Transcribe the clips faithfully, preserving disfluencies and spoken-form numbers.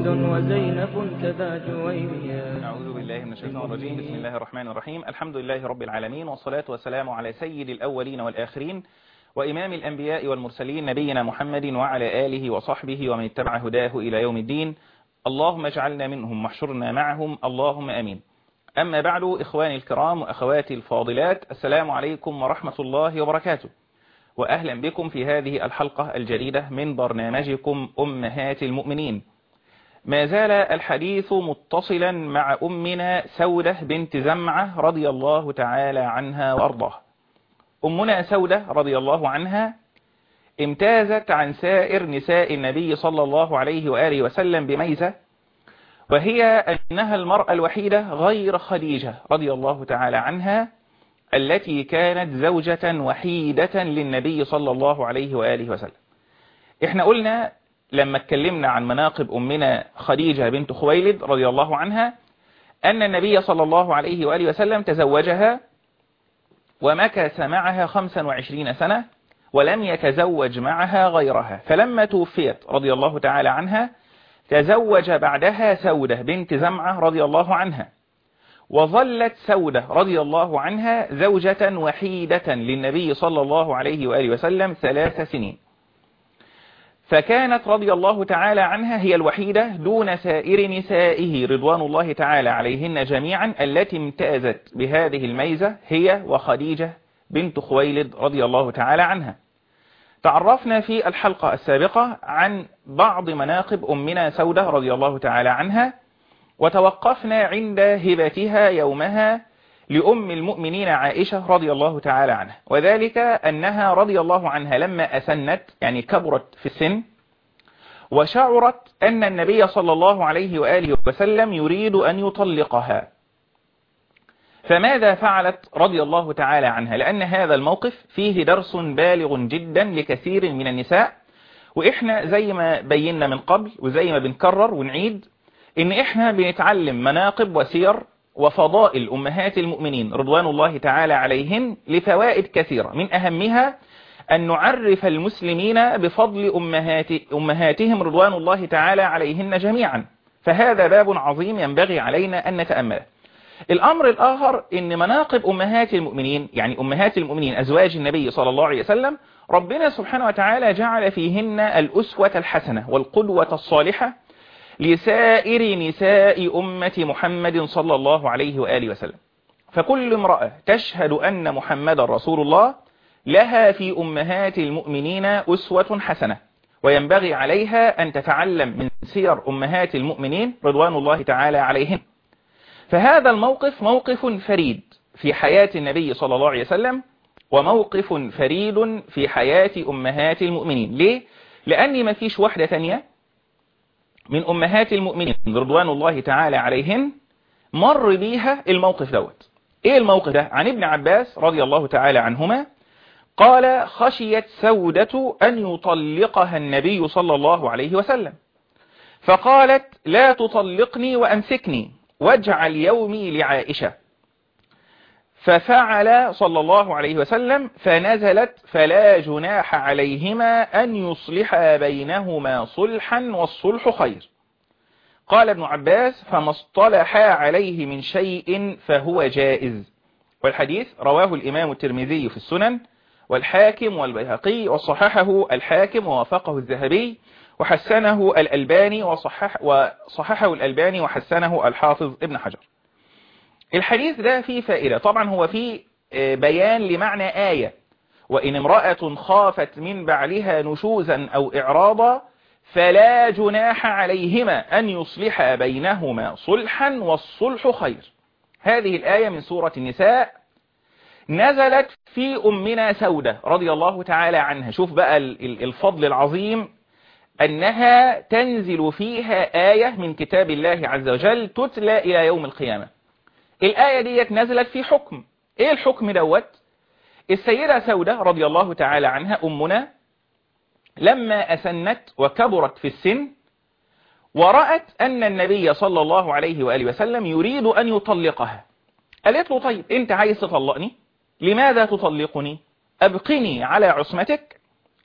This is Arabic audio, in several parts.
وهند وزينب كذا جويريا. أعوذ بالله من الشيطان الرجيم. بسم الله الرحمن الرحيم. الحمد لله رب العالمين، والصلاة والسلام على سيد الأولين والآخرين وإمام الأنبياء والمرسلين نبينا محمد وعلى آله وصحبه ومن اتبع هداه إلى يوم الدين. اللهم اجعلنا منهم واحشرنا معهم، اللهم آمين. أما بعد، إخواني الكرام وأخواتي الفاضلات، السلام عليكم ورحمة الله وبركاته، وأهلا بكم في هذه الحلقة الجديدة من برنامجكم أمهات المؤمنين. ما زال الحديث متصلا مع أمنا سودة بنت زمعة رضي الله تعالى عنها وأرضاها. أمنا سودة رضي الله عنها امتازت عن سائر نساء النبي صلى الله عليه وآله وسلم بميزة، وهي أنها المرأة الوحيدة غير خديجة رضي الله تعالى عنها التي كانت زوجة وحيدة للنبي صلى الله عليه وآله وسلم. احنا قلنا لما اتكلمنا عن مناقب أمنا خديجة بنت خويلد رضي الله عنها أن النبي صلى الله عليه وآله وسلم تزوجها ومكث معها خمسا وعشرين سنة ولم يتزوج معها غيرها، فلما توفيت رضي الله تعالى عنها تزوج بعدها سودة بنت زمعة رضي الله عنها، وظلت سودة رضي الله عنها زوجة وحيدة للنبي صلى الله عليه وآله وسلم ثلاث سنين، فكانت رضي الله تعالى عنها هي الوحيدة دون سائر نسائه رضوان الله تعالى عليهن جميعا التي امتازت بهذه الميزة هي وخديجة بنت خويلد رضي الله تعالى عنها. تعرفنا في الحلقة السابقة عن بعض مناقب أمنا سودة رضي الله تعالى عنها، وتوقفنا عند هبتها يومها لأم المؤمنين عائشة رضي الله تعالى عنها، وذلك أنها رضي الله عنها لما أسنت يعني كبرت في السن وشعرت أن النبي صلى الله عليه وآله وسلم يريد أن يطلقها، فماذا فعلت رضي الله تعالى عنها؟ لأن هذا الموقف فيه درس بالغ جدا لكثير من النساء، وإحنا زي ما بينا من قبل وزي ما بنكرر ونعيد إن إحنا بنتعلم مناقب وسير وفضائل أمهات المؤمنين رضوان الله تعالى عليهن لفوائد كثيرة، من أهمها أن نعرف المسلمين بفضل أمهات أمهاتهم رضوان الله تعالى عليهن جميعا، فهذا باب عظيم ينبغي علينا أن نتأمله. الأمر الآخر إن مناقب أمهات المؤمنين يعني أمهات المؤمنين أزواج النبي صلى الله عليه وسلم ربنا سبحانه وتعالى جعل فيهن الأسوة الحسنة والقدوة الصالحة لسائر نساء أمة محمد صلى الله عليه وآله وسلم، فكل امرأة تشهد أن محمد رسول الله لها في أمهات المؤمنين أسوة حسنة، وينبغي عليها أن تتعلم من سير أمهات المؤمنين رضوان الله تعالى عليهن. فهذا الموقف موقف فريد في حياة النبي صلى الله عليه وسلم، وموقف فريد في حياة أمهات المؤمنين. ليه؟ لأن ما فيش واحدة تانية من أمهات المؤمنين رضوان الله تعالى عليهن مر بيها الموقف دوت. إيه الموقف ده؟ عن ابن عباس رضي الله تعالى عنهما قال: خشيت سودة أن يطلقها النبي صلى الله عليه وسلم، فقالت: لا تطلقني وأمسكني واجعل يومي لعائشة، ففعل صلى الله عليه وسلم فنزلت: فلا جناح عليهما أن يصلحا بينهما صلحا والصلح خير. قال ابن عباس: فما اصطلحا عليه من شيء فهو جائز. والحديث رواه الإمام الترمذي في السنن والحاكم والبيهقي، وصححه الحاكم ووافقه الذهبي، وحسنه الألباني وصحح وصححه الألباني وحسنه الحافظ ابن حجر. الحديث ده فيه فائدة، طبعا هو فيه بيان لمعنى آية: وإن امرأة خافت من بعلها نشوزا أو إعراضا فلا جناح عليهما أن يصلحا بينهما صلحا والصلح خير. هذه الآية من سورة النساء نزلت في أمنا سودة رضي الله تعالى عنها. شوف بقى الفضل العظيم أنها تنزل فيها آية من كتاب الله عز وجل تتلى إلى يوم القيامة. الآية ديت نزلت في حكم. إيه الحكم دوت؟ السيدة سودة رضي الله تعالى عنها أمنا لما أسنت وكبرت في السن ورأت أن النبي صلى الله عليه وآله وسلم يريد أن يطلقها، قالت له: طيب أنت عايز تطلقني، لماذا تطلقني؟ أبقني على عصمتك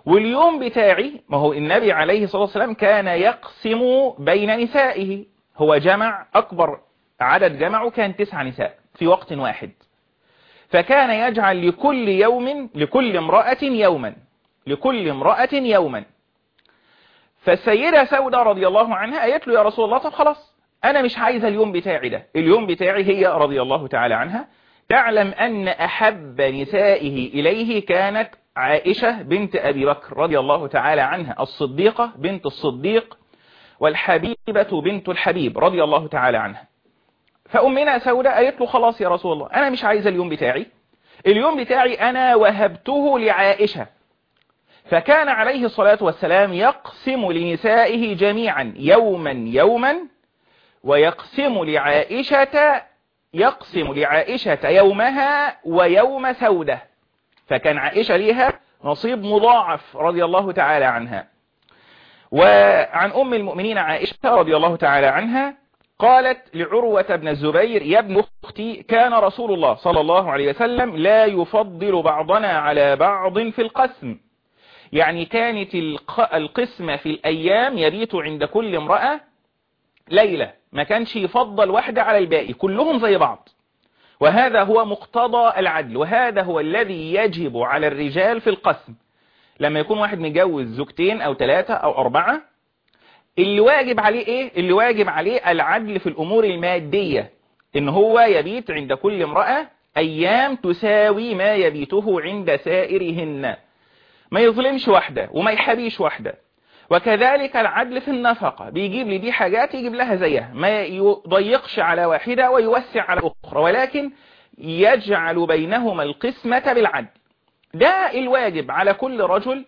واليوم بتاعي، ما هو النبي عليه الصلاة والسلام كان يقسم بين نسائه، هو جمع أكبر عدد جمعه كان تسع نساء في وقت واحد، فكان يجعل لكل يوم لكل امرأة يوما لكل امرأة يوما. فالسيدة سودة رضي الله عنها قالت له يا رسول الله طب خلاص أنا مش عايزة اليوم بتاعي ده، اليوم بتاعي هي رضي الله تعالى عنها تعلم أن أحب نسائه إليه كانت عائشة بنت أبي بكر رضي الله تعالى عنها، الصديقة بنت الصديق والحبيبة بنت الحبيب رضي الله تعالى عنها. فأمنا سودة قالت له خلاص يا رسول الله أنا مش عايزة اليوم بتاعي، اليوم بتاعي أنا وهبته لعائشة. فكان عليه الصلاة والسلام يقسم لنسائه جميعا يوما يوما، ويقسم لعائشة يقسم لعائشة يومها ويوم سودة، فكان عائشة ليها نصيب مضاعف رضي الله تعالى عنها. وعن أم المؤمنين عائشة رضي الله تعالى عنها قالت لعروة بن الزبير يا ابن أختي كان رسول الله صلى الله عليه وسلم لا يفضل بعضنا على بعض في القسم، يعني كانت القسمة في الأيام يبيت عند كل امرأة ليلة، ما كانش يفضل واحدة على الباقي، كلهم زي بعض. وهذا هو مقتضى العدل، وهذا هو الذي يجب على الرجال في القسم. لما يكون واحد متجوز زوجتين أو ثلاثة أو أربعة، اللي واجب عليه إيه؟ اللي واجب عليه العدل في الأمور المادية، إن هو يبيت عند كل امرأة أيام تساوي ما يبيته عند سائرهن، ما يظلمش واحدة وما يحبيش واحدة. وكذلك العدل في النفقة، بيجيب لي دي حاجات يجيب لها زيها، ما يضيقش على واحدة ويوسع على أخرى، ولكن يجعل بينهما القسمة بالعدل. ده الواجب على كل رجل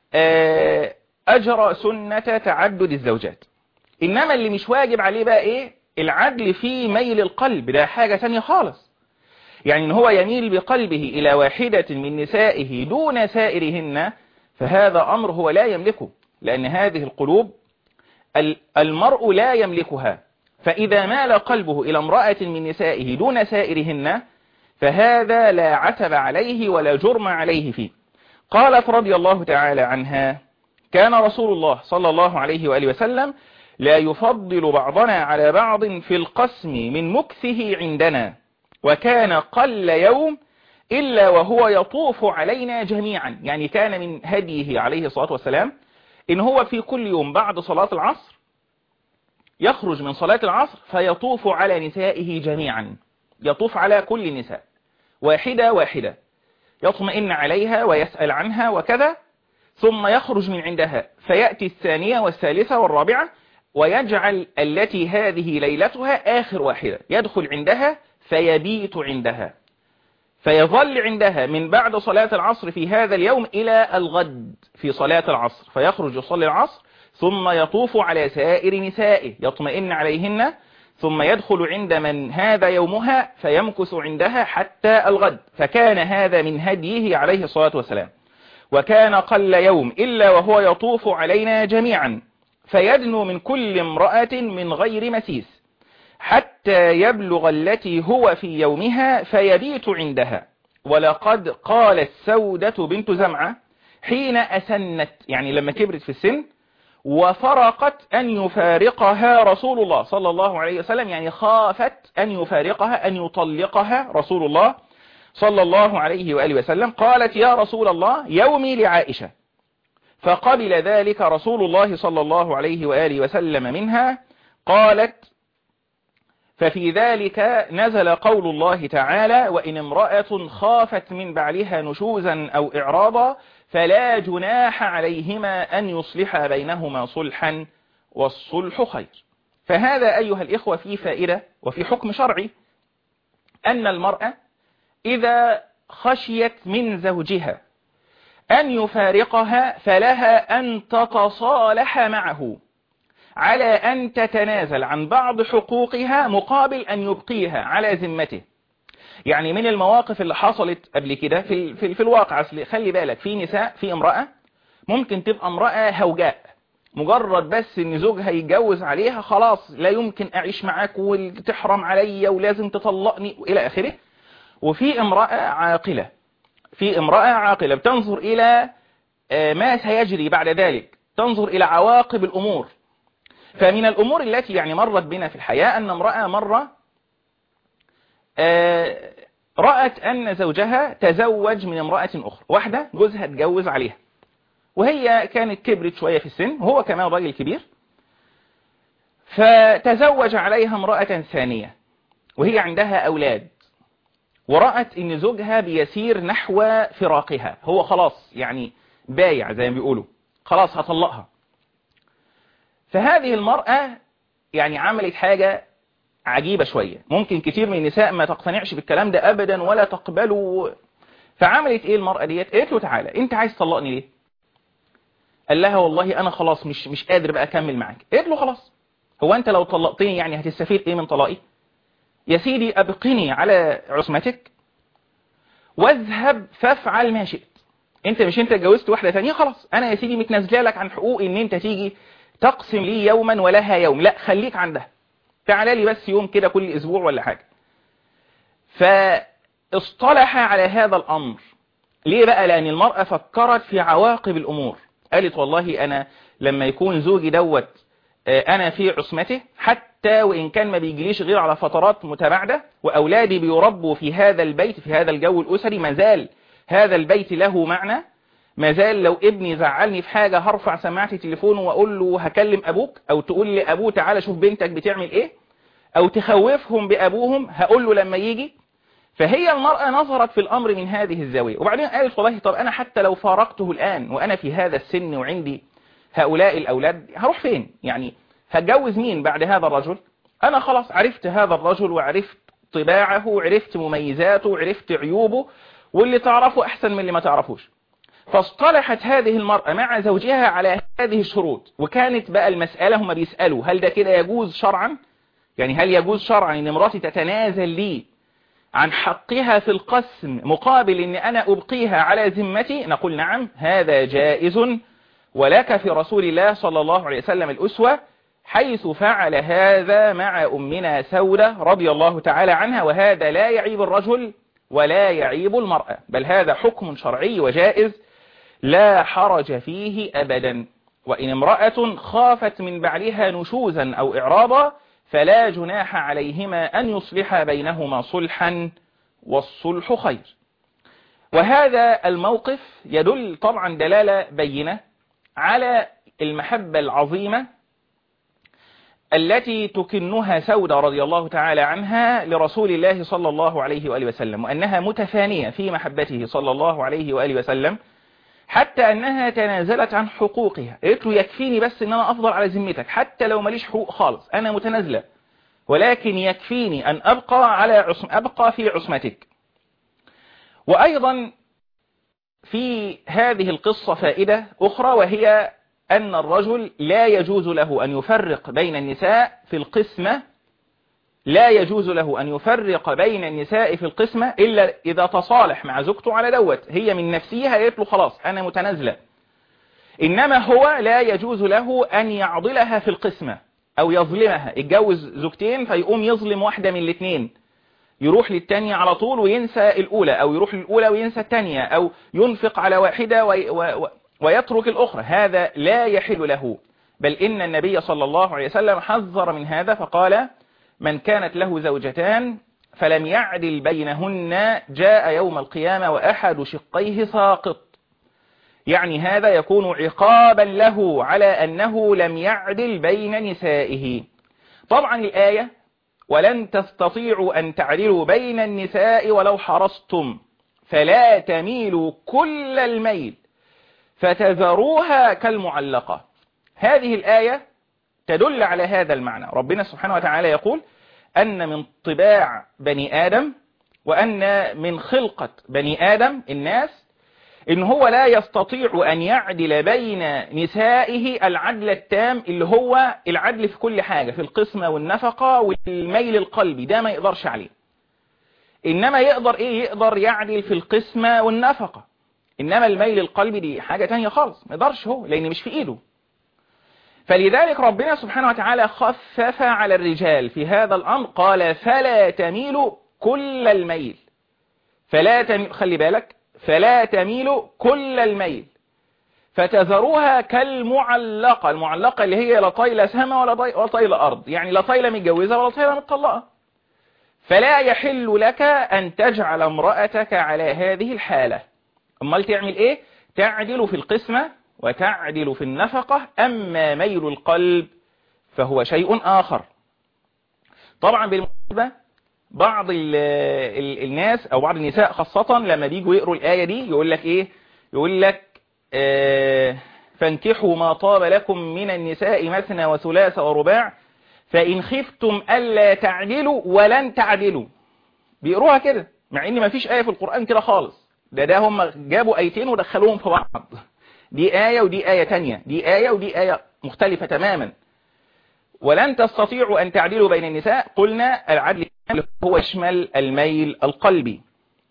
أجرى سنة تعدد الزوجات. إنما اللي مش واجب عليه بقى إيه؟ العدل في ميل القلب، ده حاجة تانية خالص. يعني إن هو يميل بقلبه إلى واحدة من نسائه دون سائرهن، فهذا أمر هو لا يملكه، لأن هذه القلوب المرء لا يملكها. فإذا مال قلبه إلى امرأة من نسائه دون سائرهن فهذا لا عتب عليه ولا جرم عليه فيه. قالت رضي الله تعالى عنها كان رسول الله صلى الله عليه وآله وسلم لا يفضل بعضنا على بعض في القسم من مكثه عندنا، وكان قل يوم إلا وهو يطوف علينا جميعا. يعني كان من هديه عليه الصلاة والسلام إن هو في كل يوم بعد صلاة العصر يخرج من صلاة العصر فيطوف على نسائه جميعا، يطوف على كل النساء واحدة واحدة، يطمئن عليها ويسأل عنها وكذا، ثم يخرج من عندها فيأتي الثانية والثالثة والرابعة، ويجعل التي هذه ليلتها آخر واحدة، يدخل عندها فيبيت عندها، فيظل عندها من بعد صلاة العصر في هذا اليوم إلى الغد في صلاة العصر، فيخرج يصلي العصر ثم يطوف على سائر نسائه يطمئن عليهن، ثم يدخل عند من هذا يومها فيمكث عندها حتى الغد. فكان هذا من هديه عليه الصلاة والسلام. وكان قل يوم إلا وهو يطوف علينا جميعا فيدنو من كل امرأة من غير مسيس حتى يبلغ التي هو في يومها فيبيت عندها. ولقد قالت سودة بنت زمعة حين أسنت، يعني لما كبرت في السن، وفرقت أن يفارقها رسول الله صلى الله عليه وسلم، يعني خافت أن يفارقها أن يطلقها رسول الله صلى الله عليه وآله وسلم، قالت يا رسول الله يومي لعائشة، فقبل ذلك رسول الله صلى الله عليه وآله وسلم منها. قالت ففي ذلك نزل قول الله تعالى وإن امرأة خافت من بعلها نشوزا أو إعراضا فلا جناح عليهما أن يصلحا بينهما صلحا والصلح خير. فهذا أيها الإخوة في فائدة وفي حكم شرعي، أن المرأة إذا خشيت من زوجها أن يفارقها فلها أن تتصالح معه على أن تتنازل عن بعض حقوقها مقابل أن يبقيها على ذمته. يعني من المواقف اللي حصلت قبل كده في, في, في الواقع، خلي بالك في نساء، في امرأة ممكن تبقى امرأة هوجاء، مجرد بس ان زوجها يتجوز عليها خلاص لا يمكن اعيش معاك وتحرم عليا ولازم تطلقني الى اخره. وفي امرأة عاقلة، في امرأة عاقلة بتنظر الى ما سيجري بعد ذلك، تنظر إلى عواقب الأمور. فمن الأمور التي يعني مرت بنا في الحياة أن امرأة مرة رأت أن زوجها تزوج من امرأة أخرى، واحدة جوزها اتجوز عليها، وهي كانت كبرت شوية في السن وهو كمان راجل كبير، فتزوج عليها امرأة ثانية وهي عندها أولاد، ورأت أن زوجها بيسير نحو فراقها، هو خلاص يعني بايع زي ما بيقولوا، خلاص هطلقها. فهذه المرأة يعني عملت حاجة عجيبة شوية، ممكن كتير من النساء ما تقتنعش بالكلام ده أبدا ولا تقبله. فعملت إيه المرأة ديت؟ قالت له تعالى أنت عايز تطلقني ليه؟ قال لها والله أنا خلاص مش مش قادر بقى أكمل معاك. قالت له خلاص، هو أنت لو طلقتني يعني هتستفيد إيه من طلاقي؟ يا سيدي أبقني على عصمتك واذهب فافعل ما شئت. أنت مش أنت اتجوزت واحدة ثانية، خلاص أنا يا سيدي متنازله لك عن حقوق إن أنت تيجي تقسم لي يوما ولها يوم، لا خليك عندها، تعالى لي بس يوم كده كل أسبوع ولا حاجة. فاصطلح على هذا الأمر. ليه بقى؟ لأن المرأة فكرت في عواقب الأمور، قالت والله أنا لما يكون زوجي دوت أنا في عصمته، حتى وإن كان ما بيجيليش غير على فترات متباعدة، وأولادي بيربوا في هذا البيت في هذا الجو الأسري، مازال هذا البيت له معنى، مازال لو ابني زعلني في حاجة هرفع سماعة تليفونه وأقول له هكلم أبوك، أو تقول لي أبوه تعالى شوف بنتك بتعمل إيه، أو تخوفهم بأبوهم هقول له لما يجي. فهي المرأة نظرت في الأمر من هذه الزاوية، وبعدين قالت والله طب أنا حتى لو فارقته الآن وأنا في هذا السن وعندي هؤلاء الأولاد هروح فين؟ يعني هتجوز مين بعد هذا الرجل؟ أنا خلاص عرفت هذا الرجل وعرفت طباعه وعرفت مميزاته وعرفت عيوبه، واللي تعرفه أحسن من اللي ما تعرفوش. فاصطلحت هذه المرأة مع زوجها على هذه الشروط. وكانت بقى المسألة هم بيسألوا هل ده كده يجوز شرعا؟ يعني هل يجوز شرعا ان امرأتي تتنازل لي عن حقها في القسم مقابل ان انا ابقيها على ذمتي؟ نقول نعم هذا جائز، ولك في رسول الله صلى الله عليه وسلم الأسوة، حيث فعل هذا مع أمنا سودة رضي الله تعالى عنها، وهذا لا يعيب الرجل ولا يعيب المرأة، بل هذا حكم شرعي وجائز لا حرج فيه أبدا. وإن امرأة خافت من بعلها نشوزا أو إعراضا فلا جناح عليهما أن يصلحا بينهما صلحا، والصلح خير. وهذا الموقف يدل طبعا دلالة بينة على المحبة العظيمة التي تكنها سودة رضي الله تعالى عنها لرسول الله صلى الله عليه وآله وسلم، وأنها متفانية في محبته صلى الله عليه وآله وسلم، حتى أنها تنازلت عن حقوقها. قلت له يكفيني بس أن أنا أفضل على ذمتك، حتى لو ماليش حقوق خالص أنا متنازلة، ولكن يكفيني أن أبقى على عصم أبقى في عصمتك. وأيضا في هذه القصة فائدة أخرى، وهي أن الرجل لا يجوز له أن يفرق بين النساء في القسمة، لا يجوز له أن يفرق بين النساء في القسمة إلا إذا تصالح مع زوجته على دوت، هي من نفسها قالت له خلاص أنا متنازلة. إنما هو لا يجوز له أن يعضلها في القسمة أو يظلمها، يتجوز زوجتين فيقوم يظلم واحدة من الاثنين، يروح للتانية على طول وينسى الأولى، أو يروح للأولى وينسى التانية، أو ينفق على واحدة وي و... ويترك الأخرى. هذا لا يحل له، بل إن النبي صلى الله عليه وسلم حذر من هذا فقال من كانت له زوجتان فلم يعدل بينهن جاء يوم القيامة وأحد شقيه ساقط. يعني هذا يكون عقابا له على أنه لم يعدل بين نسائه. طبعا الآية ولن تستطيعوا أن تعدلوا بين النساء ولو حرصتم فلا تميلوا كل الميل فتذروها كالمعلقة. هذه الآية تدل على هذا المعنى. ربنا سبحانه وتعالى يقول أن من طباع بني آدم وأن من خلقة بني آدم الناس إن هو لا يستطيع أن يعدل بين نسائه العدل التام، اللي هو العدل في كل حاجة، في القسمة والنفقة والميل القلبي، ده ما يقدرش عليه. إنما يقدر إيه؟ يقدر يعدل في القسمة والنفقة، إنما الميل القلبي دي حاجة تانية خالص، ما يقدرش هو، لأن مش في إيده. فلذلك ربنا سبحانه وتعالى خفف على الرجال في هذا الأمر، قال فلا تميلوا كل الميل. فلا تميل، خلي بالك، فلا تميلوا كل الميل. فتذروها كالمعلقة. المعلقة اللي هي لا طايلة سما ولا طايلة أرض، يعني لا طايلة متجوزة ولا طايلة متطلقة. فلا يحل لك أن تجعل امرأتك على هذه الحالة. أمال تعمل إيه؟ تعدل في القسمة وتعدل في النفقة، أما ميل القلب فهو شيء آخر. طبعا بالمناسبة بعض ال ال الناس أو بعض النساء خاصة لما بيجوا يقروا الآية دي يقول لك إيه؟ يقول لك آه فانكحوا ما طاب لكم من النساء مثنى وثلاث ورباع فإن خفتم ألا تعدلوا ولن تعدلوا. بيقروها كده مع إن ما فيش آية في القرآن كده خالص. ده ده هم جابوا آيتين ودخلوهم في بعض. دي آية ودي آية تانية، دي آية ودي آية مختلفة تماما. ولن تستطيعوا أن تعدلوا بين النساء. قلنا العدل هو يشمل الميل القلبي.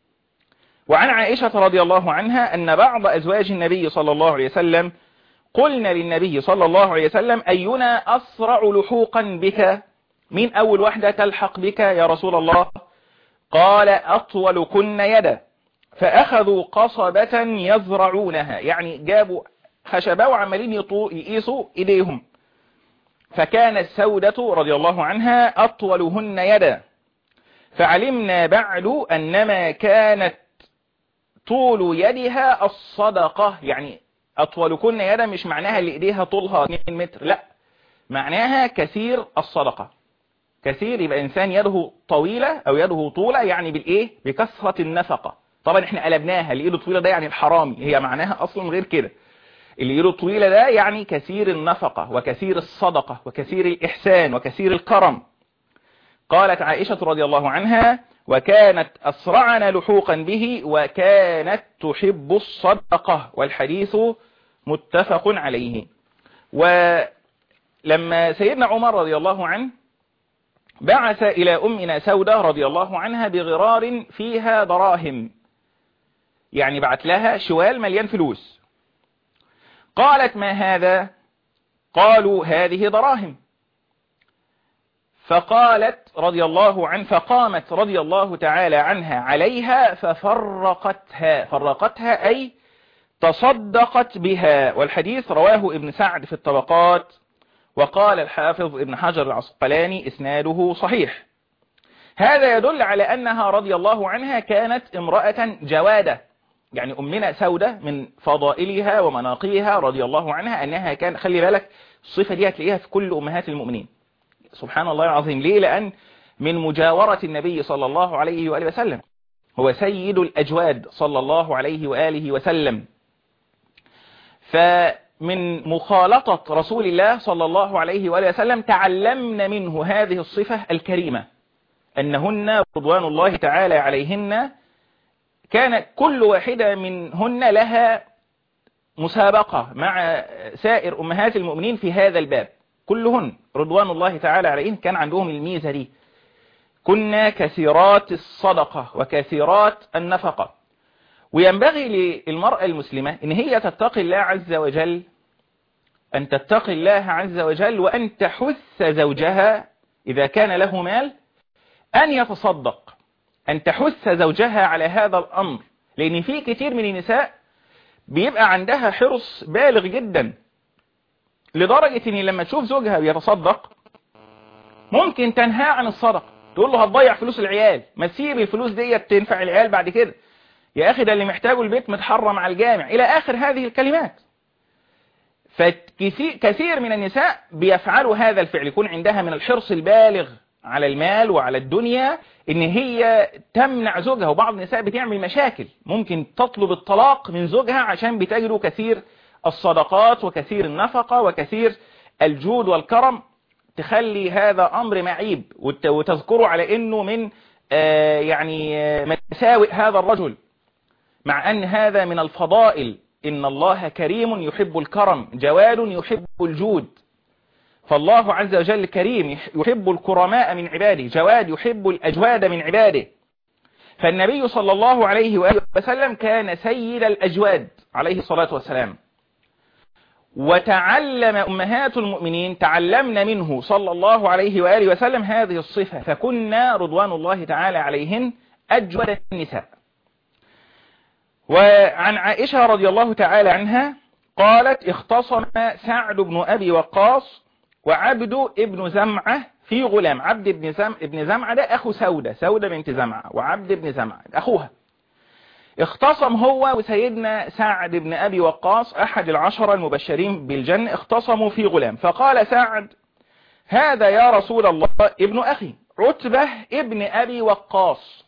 وعن عائشة رضي الله عنها أن بعض أزواج النبي صلى الله عليه وسلم قلنا للنبي صلى الله عليه وسلم أينا أسرع لحوقا بك؟ مين أول واحدة تلحق بك يا رسول الله؟ قال أطول كن يدا. فأخذوا قصبة يزرعونها، يعني جابوا خشبة وعمالين يقيسوا إيديهم. فكانت سودة رضي الله عنها أطولهن يدا. فعلمنا بعد أنما كانت طول يدها الصدقة. يعني أطول كن يدا مش معناها اللي إيديها طولها اثنين متر، لا، معناها كثير الصدقة. كثير يبقى إنسان يده طويلة أو يده طولة، يعني بالإيه؟ بكثرة النفقة. طبعا إحنا قلبناها اللي إيده طويلة ده يعني الحرامي، هي معناها أصلا غير كده. اللي إيده طويلة ده يعني كثير النفقة وكثير الصدقة وكثير الإحسان وكثير الكرم. قالت عائشة رضي الله عنها وكانت أسرعنا لحوقا به وكانت تحب الصدقة. والحديث متفق عليه. ولما سيدنا عمر رضي الله عنه بعث إلى أمنا سودة رضي الله عنها بغرار فيها دراهم، يعني بعت لها شوال مليان فلوس. قالت ما هذا؟ قالوا هذه دراهم. فقالت رضي الله عنها فقامت رضي الله تعالى عنها عليها ففرقتها. فرقتها أي تصدقت بها. والحديث رواه ابن سعد في الطبقات، وقال الحافظ ابن حجر العسقلاني إسناده صحيح. هذا يدل على أنها رضي الله عنها كانت امرأة جوادة. يعني أمنا سودة من فضائلها ومناقبها رضي الله عنها أنها كان، خلي بالك الصفة دي هتلاقيها في كل أمهات المؤمنين سبحان الله العظيم. ليه؟ لأن من مجاورة النبي صلى الله عليه وآله وسلم، هو سيد الأجواد صلى الله عليه وآله وسلم. فمن مخالطة رسول الله صلى الله عليه وآله وسلم تعلمنا منه هذه الصفة الكريمة، أنهن رضوان الله تعالى عليهن كان كل واحدة منهن لها مسابقة مع سائر أمهات المؤمنين في هذا الباب. كلهن رضوان الله تعالى عليهن كان عندهم الميزة دي. كنا كثيرات الصدقة وكثيرات النفقة. وينبغي للمرأة المسلمة إن هي تتقي الله عز وجل، أن تتقي الله عز وجل وأن تحث زوجها إذا كان له مال أن يتصدق، أن تحث زوجها على هذا الأمر. لأن في كثير من النساء بيبقى عندها حرص بالغ جدا لدرجة إن لما تشوف زوجها بيتصدق ممكن تنهى عن الصدقة، تقول له هتضيع فلوس العيال، ما تسيب الفلوس دي تنفع العيال بعد كده، يا أخي ده اللي محتاجه البيت متحرم على الجامع، إلى آخر هذه الكلمات. فكثير من النساء بيفعلوا هذا الفعل، يكون عندها من الحرص البالغ على المال وعلى الدنيا إن هي تمنع زوجها. وبعض النساء بتعمل مشاكل، ممكن تطلب الطلاق من زوجها عشان بتجده كثير الصدقات وكثير النفقة وكثير الجود والكرم، تخلي هذا أمر معيب وتذكره على أنه من آه يعني آه مساوئ هذا الرجل، مع أن هذا من الفضائل. إن الله كريم يحب الكرم، جواد يحب الجود. فالله عز وجل كريم يحب الكرماء من عباده، جواد يحب الأجواد من عباده. فالنبي صلى الله عليه وآله وسلم كان سيد الأجواد عليه الصلاة والسلام. وتعلم أمهات المؤمنين، تعلمنا منه صلى الله عليه وآله وسلم هذه الصفة، فكنا رضوان الله تعالى عليهن أجود النساء. وعن عائشة رضي الله تعالى عنها قالت اختصم سعد بن أبي وقاص وعبد ابن زمعة في غلام. عبد بن زم... ابن زمعة ده أخو سودة، سودة بنت زمعة، وعبد بن زمعة أخوها. اختصم هو وسيدنا سعد بن أبي وقاص أحد العشرة المبشرين بالجنة، اختصموا في غلام. فقال سعد هذا يا رسول الله ابن أخي عتبة ابن أبي وقاص،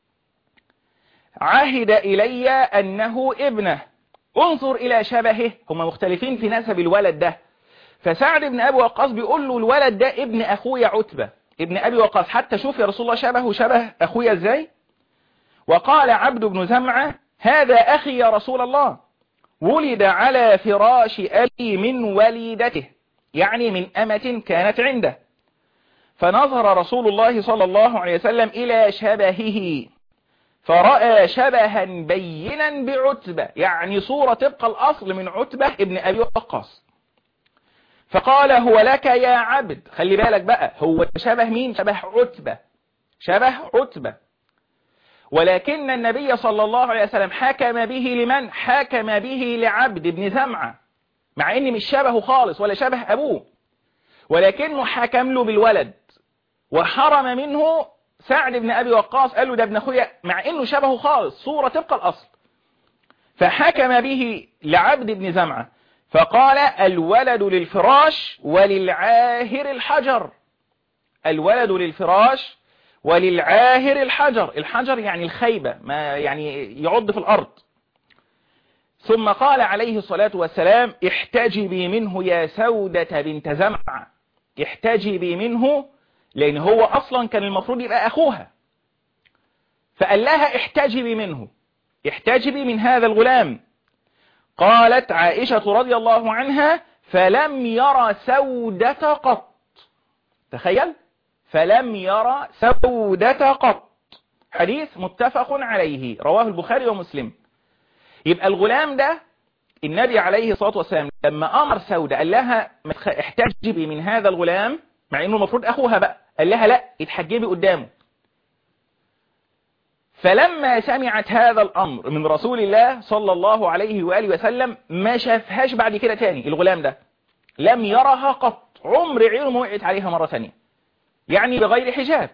عهد إلي أنه ابنه، انظر إلى شبهه. هم مختلفين في نسب الولد ده، فسعد بن أبي وقاص بيقول له الولد ده ابن أخويا عتبة ابن أبي وقاص، حتى شوف يا رسول الله شبهه شبه أخويا ازاي. وقال عبد بن زمعة هذا أخي يا رسول الله، ولد على فراش أبي من وليدته، يعني من أمة كانت عنده. فنظر رسول الله صلى الله عليه وسلم إلى شبهه فرأى شبها بينا بعتبة، يعني صورة تبقى الأصل من عتبة ابن أبي وقاص. فقال هو لك يا عبد، خلي بالك بقى، هو شبه مين؟ شبه عتبة، شبه عتبة. ولكن النبي صلى الله عليه وسلم حكم به لمن؟ حكم به لعبد بن زمعة، مع ان مش شبهه خالص ولا شبه أبوه، ولكنه حكم له بالولد وحرم منه سعد بن أبي وقاص، قال له ده ابن أخويا، مع انه شبهه خالص، صورة تبقى الأصل. فحكم به لعبد بن زمعة فقال الولد للفراش وللعاهر الحجر، الولد للفراش وللعاهر الحجر، الحجر يعني الخيبة، ما يعني يعض في الأرض. ثم قال عليه الصلاة والسلام احتجبي منه يا سودة بنت زمعة، احتجبي منه، لأن هو أصلا كان المفروض يبقى أخوها، فقال لها احتجبي منه، احتجبي من هذا الغلام. قالت عائشة رضي الله عنها فلم يرى سودة قط، تخيل، فلم يرى سودة قط. حديث متفق عليه رواه البخاري ومسلم. يبقى الغلام ده النبي عليه الصلاة والسلام لما أمر سودة قال لها احتجبي من هذا الغلام، مع انه المفروض اخوها بقى، قال لها لا اتحجبي قدامه. فلما سمعت هذا الامر من رسول الله صلى الله عليه وآله وسلم ما شافهاش بعد كده تاني، الغلام ده لم يرها قط، عمر عينه ما وقعت عليها مرة تانية، يعني بغير حجاب.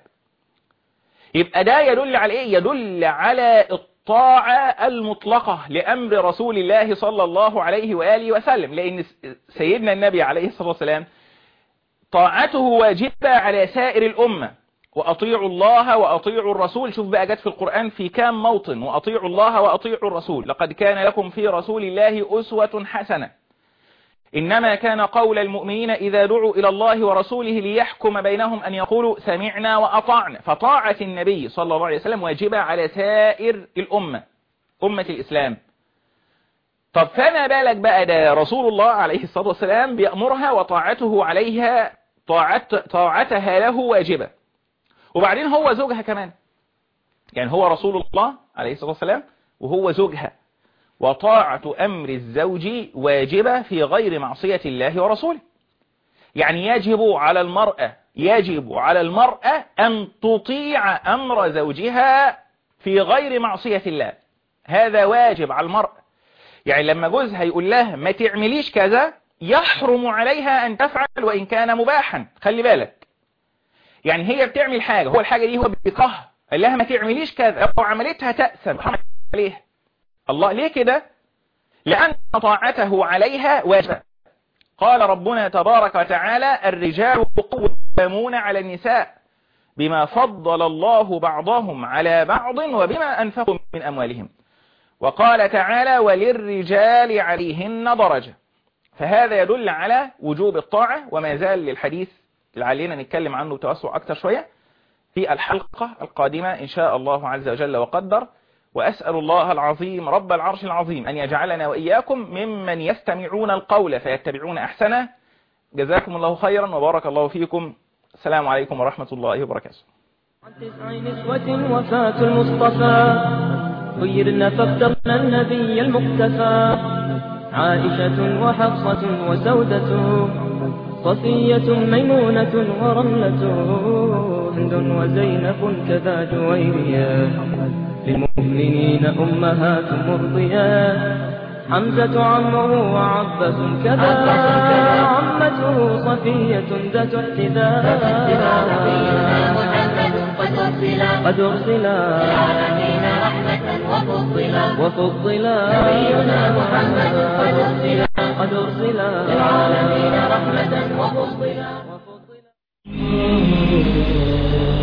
يبقى ده يدل على ايه؟ يدل على الطاعة المطلقة لأمر رسول الله صلى الله عليه وآله وسلم، لأن سيدنا النبي عليه الصلاة والسلام طاعته واجبة على سائر الأمة. وأطيعوا الله وأطيعوا الرسول، شوف بقى جت في القرآن في كام موطن، وأطيعوا الله وأطيعوا الرسول، لقد كان لكم في رسول الله أسوة حسنة، إنما كان قول المؤمنين إذا دعوا إلى الله ورسوله ليحكم بينهم أن يقولوا سمعنا وأطعنا. فطاعة النبي صلى الله عليه وسلم واجبة على سائر الأمة، أمة الإسلام. طب فما بالك بقى ده رسول الله عليه الصلاة والسلام بيأمرها وطاعته عليها، طاعت طاعتها له واجبة، وبعدين هو زوجها كمان، يعني هو رسول الله عليه الصلاة والسلام وهو زوجها، وطاعة أمر الزوج واجبة في غير معصية الله ورسوله. يعني يجب على المرأة يجب على المرأة أن تطيع أمر زوجها في غير معصية الله، هذا واجب على المرأة. يعني لما جوزها يقول لها ما تعمليش كذا يحرم عليها أن تفعل وإن كان مباحا، خلي بالك. يعني هي بتعمل حاجة، هو الحاجة دي هو بيكرهها، قال لها ما تعمليش كذا، أو عملتها تأثم عليها. الله ليه كده؟ لأن طاعته عليها واجبة. قال ربنا تبارك وتعالى الرجال قوامون على النساء بما فضل الله بعضهم على بعض وبما أنفقوا من أموالهم. وقال تعالى وللرجال عليهن درجة. فهذا يدل على وجوب الطاعة، وما زال للحديث لعلينا نتكلم عنه توسع أكثر شوية في الحلقة القادمة إن شاء الله عز وجل وقدر. وأسأل الله العظيم رب العرش العظيم أن يجعلنا وإياكم ممن يستمعون القول فيتبعون أحسنه. جزاكم الله خيرا وبارك الله فيكم. السلام عليكم ورحمة الله وبركاته. عن تسع نسوة وفاة المصطفى خيرنا فاخترنا النبي المقتفى، عائشة وحفصة وسودة صفية ميمونة ورملة، هند وزينب كذا جويريا، للمؤمنين أمهات مرضيات، حمزة عمه وعباس كذا عمته صفية ذات احتذاء نبينا محمد قد أرسلا قد أرسلا للعالمين رحمة وفضلا وفضلا نبينا محمد قد أرسلا قد أرسلا للعالمين رحمة وفضلا.